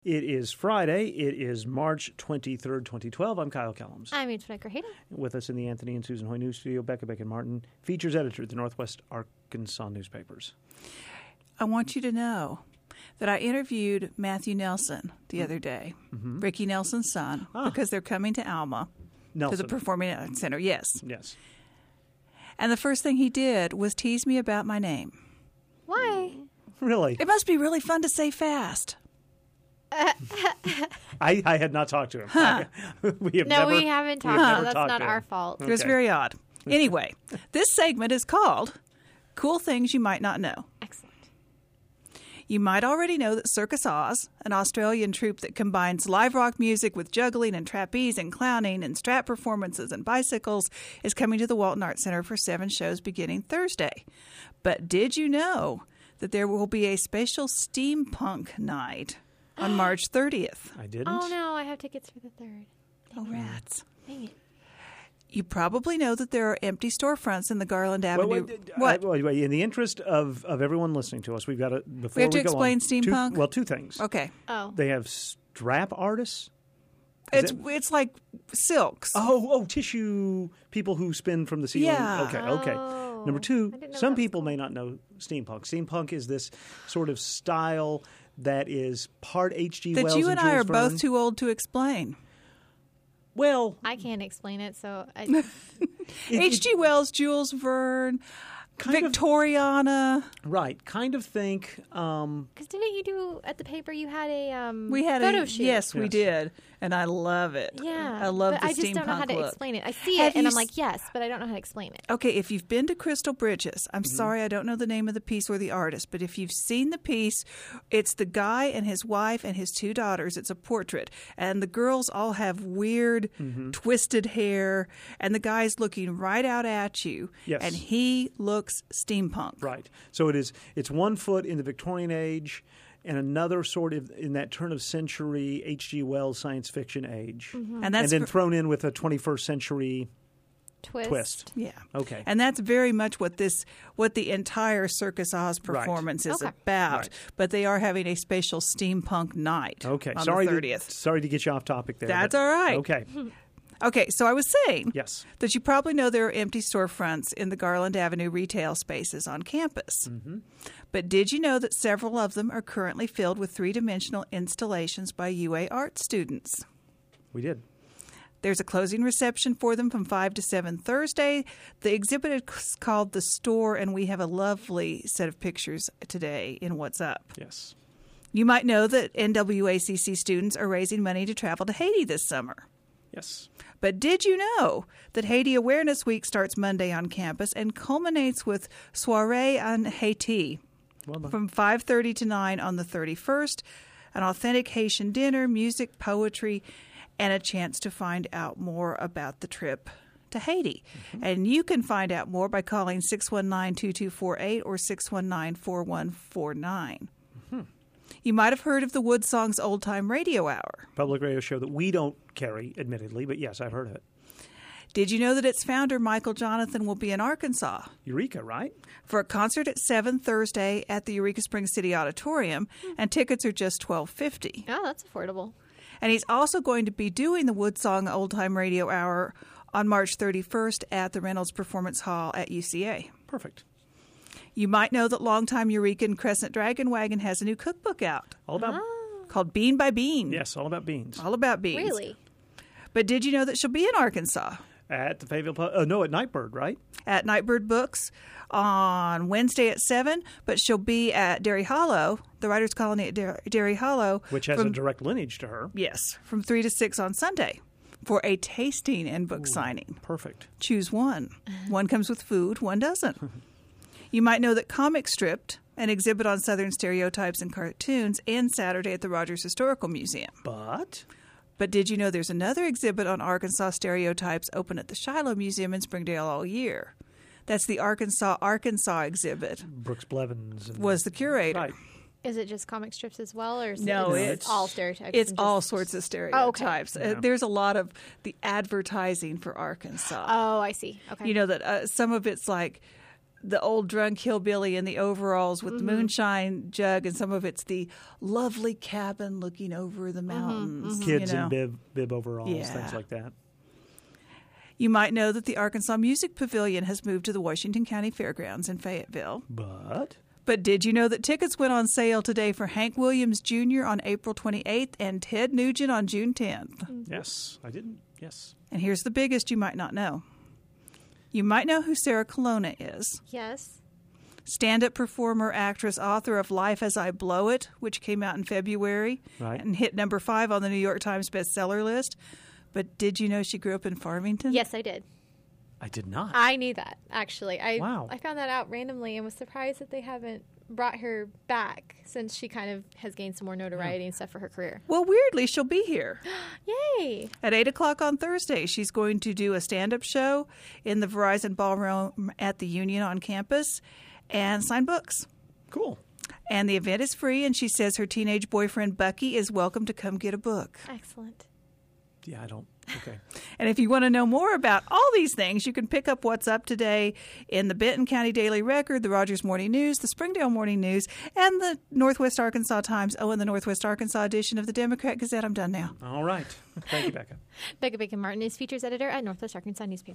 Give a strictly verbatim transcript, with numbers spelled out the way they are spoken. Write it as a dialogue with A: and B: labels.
A: It is Friday. It is March twenty-third, twenty twelve. I'm Kyle Kellums.
B: I'm Antoinette Grajeda.
A: With us in the Anthony and Susan Hoy News Studio, Becca Bacon-Martin, features editor at the Northwest Arkansas newspapers.
C: I want you to know that I interviewed Matthew Nelson the other day, mm-hmm. Ricky Nelson's son, ah. because they're coming to Alma,
A: Nelson.
C: to the Performing Arts Center. Yes.
A: Yes. And
C: the first thing he did was tease me about my name.
B: Why?
A: Really?
C: It must be really fun to say fast.
A: I, I had not talked to him.
C: Huh.
A: I, we have
B: no,
A: never,
B: we haven't talked.
A: We have
B: No,
A: never
B: that's not
A: to
B: our
A: him.
B: fault.
A: Okay.
C: It was very odd. Anyway, this segment is called Cool Things You Might Not Know.
B: Excellent.
C: You might already know that Circus Oz, an Australian troupe that combines live rock music with juggling and trapeze and clowning and strap performances and bicycles, is coming to the Walton Arts Center for seven shows beginning Thursday. But did you know that there will be a special steampunk night on March thirtieth?
A: I didn't.
B: Oh, no, I have tickets for the third.
C: Oh, rats.
B: Dang it.
C: You probably know that there are empty storefronts in the Garland Avenue.
A: Wait, wait,
C: what?
A: Uh, wait, wait, in the interest of, of everyone listening to us, we've got to before
C: we have to
A: we go
C: explain
A: on,
C: steampunk.
A: Two, well, two things.
C: Okay.
B: Oh.
A: They have strap artists. Is
C: It's
A: it-
C: it's like silks.
A: Oh, oh, tissue people who spin from the ceiling.
C: Yeah.
A: Okay, okay.
B: Oh.
A: Number two,
B: I didn't know
A: some
B: that was
A: people
B: cool.
A: may not know steampunk. Steampunk is this sort of style that is part H G.
C: that
A: Wells
C: you and I
A: Jules
C: are
A: Verne.
C: both too old to explain.
A: Well,
B: I can't explain it, so I,
A: it-
C: H G. Wells, Jules Verne,
A: Kind of-
C: Victoriana.
A: right, kind of think. Um,
B: because didn't you do at the paper? You had a um,
C: We had
B: photo
C: a
B: shoot.
C: yes, we
A: Yes.
C: did, and I love it.
B: Yeah,
C: I love
B: but
C: the
B: I just don't know how
C: steampunk
B: to
C: look.
B: explain it. I see
C: Have
B: it, and
C: you
B: I'm
C: s-
B: like, yes, but I don't know how to explain it.
C: Okay, if you've been to Crystal Bridges, I'm
A: Mm-hmm.
C: sorry I don't know the name of the piece or the artist, but if you've seen the piece, it's the guy and his wife and his two daughters. It's a portrait, and the girls all have weird,
A: Mm-hmm.
C: twisted hair, and the guy's looking right out at you,
A: Yes.
C: and he looks steampunk.
A: right. So it is. It's one foot in the Victorian age, and another sort of in that turn of century H G. Wells science fiction age,
C: And
A: and
C: that's
A: then
C: ver-
A: thrown in with a twenty-first century
B: Twist.
A: twist.
C: Yeah.
A: Okay.
C: And that's very much what this what the entire Circus Oz
A: Right.
C: performance is
B: Okay.
C: about.
A: Right.
C: But they are having a special steampunk night
A: Okay.
C: on
A: sorry.
C: the
A: To,
C: thirtieth.
A: sorry to get you off topic there.
C: That's
A: but-
C: all right.
A: Okay.
C: Okay, so I was saying
A: Yes.
C: that you probably know there are empty storefronts in the Garland Avenue retail spaces on campus. Mm-hmm. But did you know that several of them are currently filled with three-dimensional installations by U A art students?
A: We did.
C: There's a closing reception for them from five to seven Thursday. The exhibit is called The Store, and we have a lovely set of pictures today in What's Up.
A: Yes.
C: You might know that N W A C C students are raising money to travel to Haiti this summer.
A: Yes.
C: But did you know that Haiti Awareness Week starts Monday on campus and culminates with Soirée en Haiti
A: Well done.
C: from five thirty to nine on the thirty-first, an authentic Haitian dinner, music, poetry, and a chance to find out more about the trip to Haiti. Mm-hmm. And you can find out more by calling six one nine, two two four eight or six one nine, four one four nine. Mm-hmm. You might have heard of the Woodsong's Old Time Radio Hour.
A: Public radio show that we don't carry, admittedly, but yes, I've heard of it.
C: Did you know that its founder, Michael Jonathan, will be in Arkansas
A: Eureka, right?
C: for a concert at seven Thursday at the Eureka Springs City Auditorium, and tickets are just twelve fifty.
B: Oh, that's affordable.
C: And he's also going to be doing the Woodsong Old Time Radio Hour on March thirty-first at the Reynolds Performance Hall at U C A.
A: Perfect.
C: You might know that longtime Eurekan Crescent Dragon Wagon has a new cookbook out
A: All about,
B: Oh,
C: called Bean by Bean.
A: yes, all about beans.
C: All about beans.
B: really?
C: But did you know that she'll be in Arkansas
A: At the Fayetteville, Pu- uh, no, at Nightbird, right?
C: at Nightbird Books on Wednesday at seven, but she'll be at Derry Hollow, the Writers' Colony at Der- Derry Hollow.
A: Which has
C: from,
A: a direct lineage to her.
C: Yes, from three to six on Sunday for a tasting and book signing.
A: Perfect.
C: Choose one. One comes with food, one doesn't. You might know that Comic Stripped, an exhibit on Southern stereotypes and cartoons, ends Saturday at the Rogers Historical Museum.
A: But
C: But did you know there's another exhibit on Arkansas stereotypes open at the Shiloh Museum in Springdale all year? That's the Arkansas Arkansas exhibit.
A: Brooks Blevins and,
C: Was the curator.
A: right.
B: Is it just comic strips as well, or is
C: No,
B: it,
C: it's-
B: all stereotypes?
C: It's
B: and
C: all
B: just-
C: sorts of
B: Oh, okay.
C: stereotypes.
A: Yeah.
C: Uh, there's a lot of the advertising for Arkansas.
B: Oh, I see. Okay.
C: You know that uh, some of it's like the old drunk hillbilly in the overalls with
B: Mm-hmm.
C: the moonshine jug, and some of it's the lovely cabin looking over the mountains.
B: Mm-hmm.
A: Kids
C: you know.
A: in bib, bib overalls,
C: Yeah.
A: things like that.
C: You might know that the Arkansas Music Pavilion has moved to the Washington County Fairgrounds in Fayetteville.
A: But
C: But did you know that tickets went on sale today for Hank Williams Junior on April twenty-eighth and Ted Nugent on June tenth?
A: yes, I didn't. Yes.
C: And here's the biggest you might not know. You might know who Sarah Colonna is.
B: Yes.
C: Stand-up performer, actress, author of Life as I Blow It, which came out in February
A: Right.
C: and hit number five on the New York Times bestseller list. But did you know she grew up in Farmington?
B: Yes, I did.
A: I did not.
B: I knew that, actually. I
A: Wow.
B: I found that out randomly and was surprised that they haven't brought her back since she kind of has gained some more notoriety and stuff for her career.
C: Well, weirdly, she'll be here.
B: Yay!
C: At eight o'clock on Thursday, she's going to do a stand-up show in the Verizon Ballroom at the Union on campus and sign books.
A: Cool.
C: And the event is free, and she says her teenage boyfriend, Bucky, is welcome to come get a book.
B: Excellent.
A: Yeah, I don't. Okay.
C: And if you want to know more about all these things, you can pick up what's up today in the Benton County Daily Record, the Rogers Morning News, the Springdale Morning News, and the Northwest Arkansas Times. Oh, and the Northwest Arkansas edition of the Democrat Gazette. I'm done now.
A: All right. Thank you, Becca.
B: Becca Bacon Martin is features editor at Northwest Arkansas Newspaper.